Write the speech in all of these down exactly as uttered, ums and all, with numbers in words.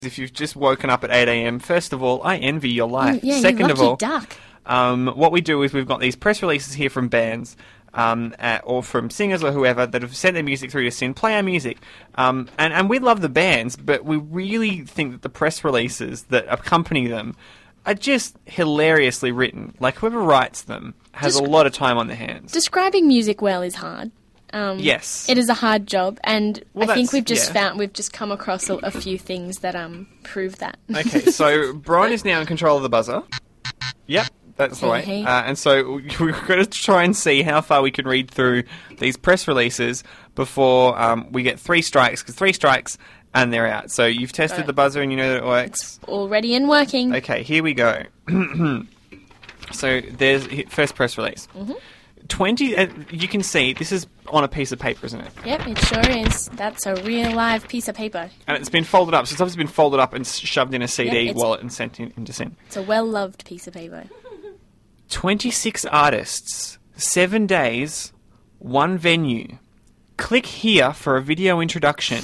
If you've just woken up at eight a.m, first of all, I envy your life. Mm, yeah, Second you of all, duck. Um, what we do is we've got these press releases here from bands um, uh, or from singers or whoever that have sent their music through to Sin, play our music. Um, and, and we love the bands, but we really think that the press releases that accompany them are just hilariously written. Like, whoever writes them has Descri- a lot of time on their hands. Describing music well is hard. Um, Yes. It is a hard job, and Well, I think that's- we've just yeah. found we've just come across a, a few things that um prove that. Okay, so Brian is now in control of the buzzer. Yep, that's the way. Hey, hey. Uh, and so we're going to try and see how far we can read through these press releases before um, we get three strikes, because three strikes and they're out. So you've tested Right. the buzzer and you know that it works. Already and working. Okay, here we go. So there's first press release. Mm-hmm. twenty, uh, you can see, this is on a piece of paper, isn't it? Yep, it sure is. That's a real live piece of paper. And it's been folded up. So it's obviously been folded up and shoved in a C D Yep, it's- wallet and sent in, into Sin. It's a well-loved piece of paper. twenty-six artists, seven days, one venue. Click here for a video introduction.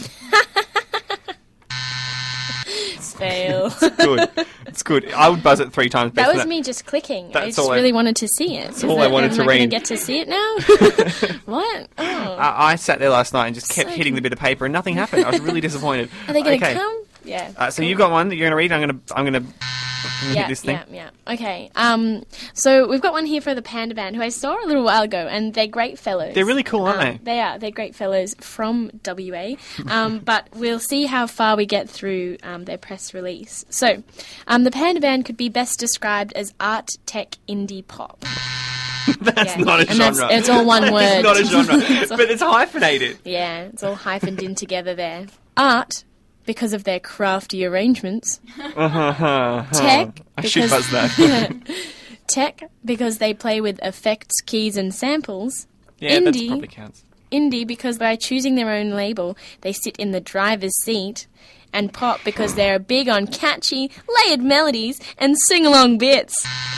Fail. Good. It's good. I would buzz it three times. That better was than me just clicking. I That's just all I- really wanted to see it. That's all I wanted to am I read. going to get to see it now? What? Oh. I, I sat there last night and just kept So hitting the bit of paper and nothing happened. I was really disappointed. Are they going to okay. come? Yeah. Uh, so cool. you've got one that you're going to read. I'm going to. I'm going to. yeah, hit this thing. Yeah, yeah. Okay. Um, so we've got one here for the Panda Band, who I saw a little while ago, and they're great fellows. They're really cool, aren't Um, they? They are. They're great fellows from W A. Um, but we'll see how far we get through um, their press release. So, um, the Panda Band could be best described as art, tech, indie pop. That's Yeah. not a And that's- genre. it's all one word. It's not a genre, It's all- but it's hyphenated. Yeah, it's all hyphened in together there. Art, because of their crafty arrangements. Tech, I should because- buzz that. Tech, because they play with effects, keys, and samples. Yeah, that Indie, probably counts. indie, because by choosing their own label, they sit in the driver's seat. And pop, because they're big on catchy, layered melodies and sing-along bits.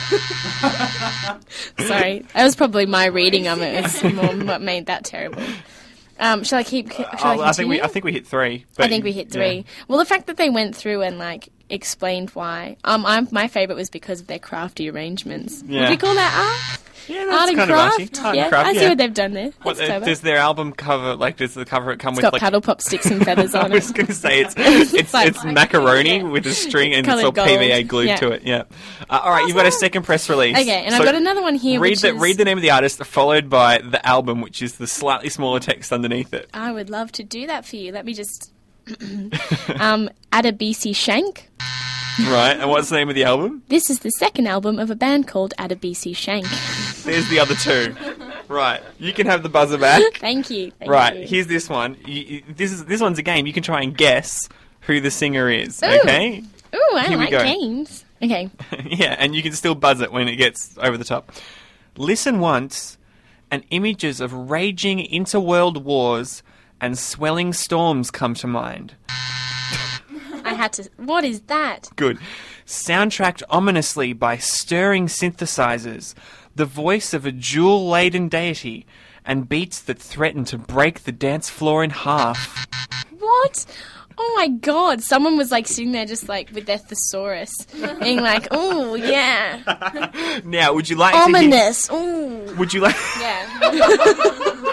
Sorry, that was probably my reading of it. It's more what made that terrible. Um, shall I keep? Shall I, Oh, I think we. continue? I think we hit three. But I think we hit three. yeah. Well, the fact that they went through and like explained why. Um, I'm, my favourite was because of their crafty arrangements. Yeah. Would we call that art? Yeah, Art that's and kind craft. of arty. Art yeah, and craft, I see yeah. what they've done there. What, That's uh, clever. does their album cover like? Does the cover come It's with got like? paddle pop sticks and feathers I on was it. going to say it's it's it's, like- macaroni Yeah. with a string and it's Coloured all P V A gold. glued Yeah. to it. Yeah. Uh, all right, you've got a second press release. Okay, and I've So got another one here. Read which the is, read the name of the artist, followed by the album, which is the slightly smaller text underneath it. I would love to do that for you. Let me just. um, Adebisi Shank. Right, and what's the name of the album? This is the second album of a band called Adebisi Shank. There's the other two. Right, you can have the buzzer back. Thank you. Thank Right, you. here's this one. You, you- this is this one's a game. You can try and guess who the singer is. Ooh. Okay. Ooh, I Here we like go. games. Okay. Yeah, and you can still buzz it when it gets over the top. Listen once, and images of raging interworld wars and swelling storms come to mind. I had to. What is that? Good. Soundtracked ominously by stirring synthesizers, the voice of a jewel-laden deity, and beats that threaten to break the dance floor in half. What? Oh my god. Someone was like sitting there just like with their thesaurus, being like, ooh, yeah. Now, would you like to hear... Ominous. Ooh. Would you like... Yeah.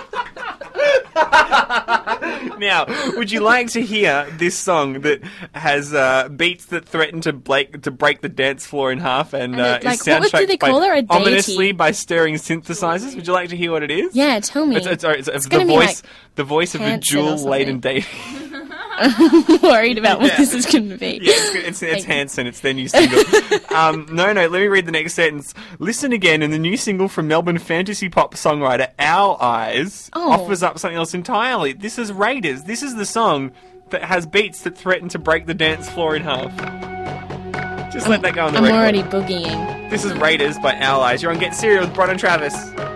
Now, would you like to hear this song that has uh, beats that threaten to break to break the dance floor in half and, And uh, it, like, is what was- soundtracked do they by call her? A deity? ominously by stirring synthesizers? Would you like to hear what it is? Yeah, tell me. It's, it's, sorry, it's, it's the gonna be voice, like the voice of a Hanson or jewel-laden something. deity. I'm worried about what Yeah. this is going to be. Yeah, it's, it's, it's Thank you. Hanson. It's their new single. um, no, no, let me read the next sentence. Listen again, and the new single from Melbourne fantasy pop songwriter Our Eyes Oh. offers up something else entirely. This is Raiders. This is the song that has beats that threaten to break the dance floor in half. Just let that go on the I'm record. already boogieing. This is Raiders by Our Eyes. You're on Get Serial with Bron and Travis.